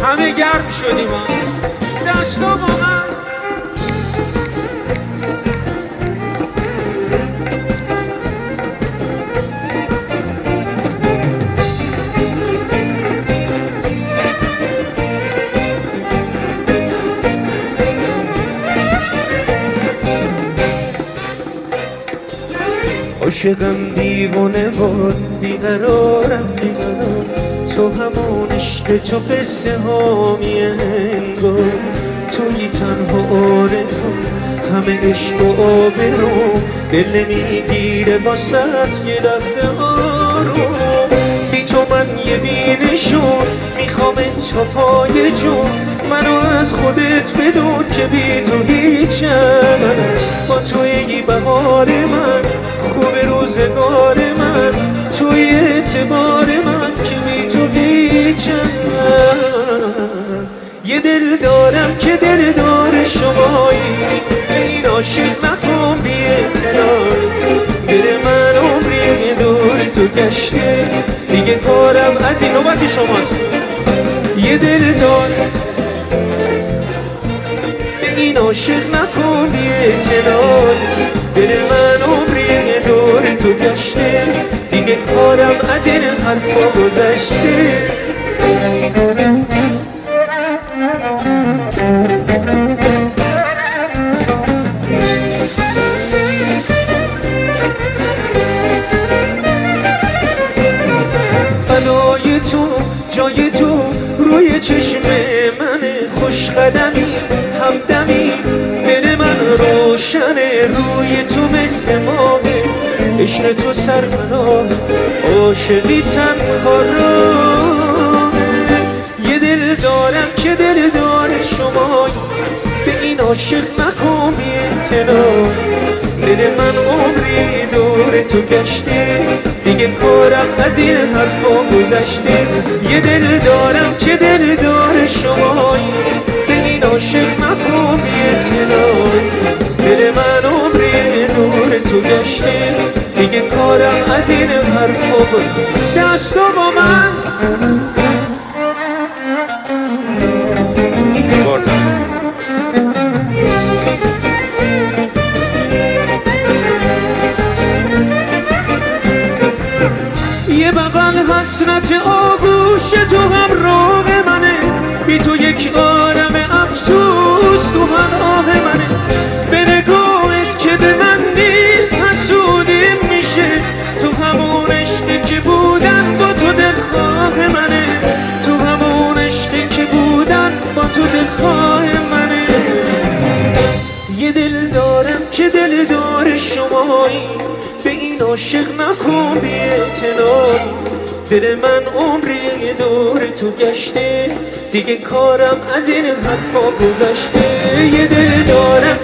همه گرم شدیم دستا با من. عاشقم دیوانه بود بیقرارم بیقرار، تو همون عشق تو قصه هامی انگار، توی تنها آرزو همه عشق و آبرو، دل نمیگیره واسط یه لحظه آروم. بی تو من یه بینشون میخوام تا پای جون، منو از خودت بدون که بی تو هیچم. با توی بهار من خوب روزگار من، توی اعتبار من که بی تو هیچم. یه دل دارم که دل دار شمایی، به این عاشق نکن بی اعتنایی. دل من عمری دور تو گشته دیگه کارم از این نوبت شماست. یه دل دارم به این عاشق نکن بی اعتنایی. دل من عمری دور تو گشته دیگه کارم از این حرفا گذشته. فدای تو جای تو روی چشم من، خوش قدمی همدمی دل من روشنه، روی تو مثل ماهه عشق تو سرفراز عاشقی تنها راهه. یه دل دارم که دل دار شمایی، به این عاشق نکن بی اعتنایی. دل من عمری دور تو گشته دیگه کارم از این حرفا گذشته. یه دل دارم که دل دار شمایی، به این عاشق نکن بی اعتنایی. دل من عمری دور تو گشته دیگه کارم از این حرفا گذشته. دستا با من یه بغل حسرت آغوش تو همراه منه، بی تو یک عالم افسوس تو همراه منه. به نگاهت که به من نیست حسودیم میشه، تو همون عشقی که بودن با تو دلخواه منه، تو همون عشقی که بودن با تو دلخواه منه. یه دل دارم که دل دار شمایی، به این عاشق نکن بی اعتنایی. دل من عمری دور تو گشته دیگه کارم از این حرفا گذشته. یه دل دارم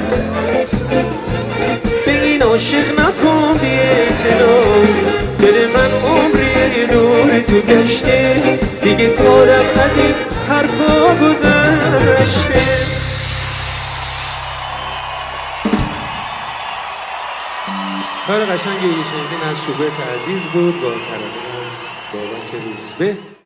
به این عاشق نکن بی اعتنایی. دل من عمری دور تو گشته دیگه کارم از این حرفا گذشته. کار قشنگی شنیدین از شوبرت عزیز بود با ترانه از بابک روزبه.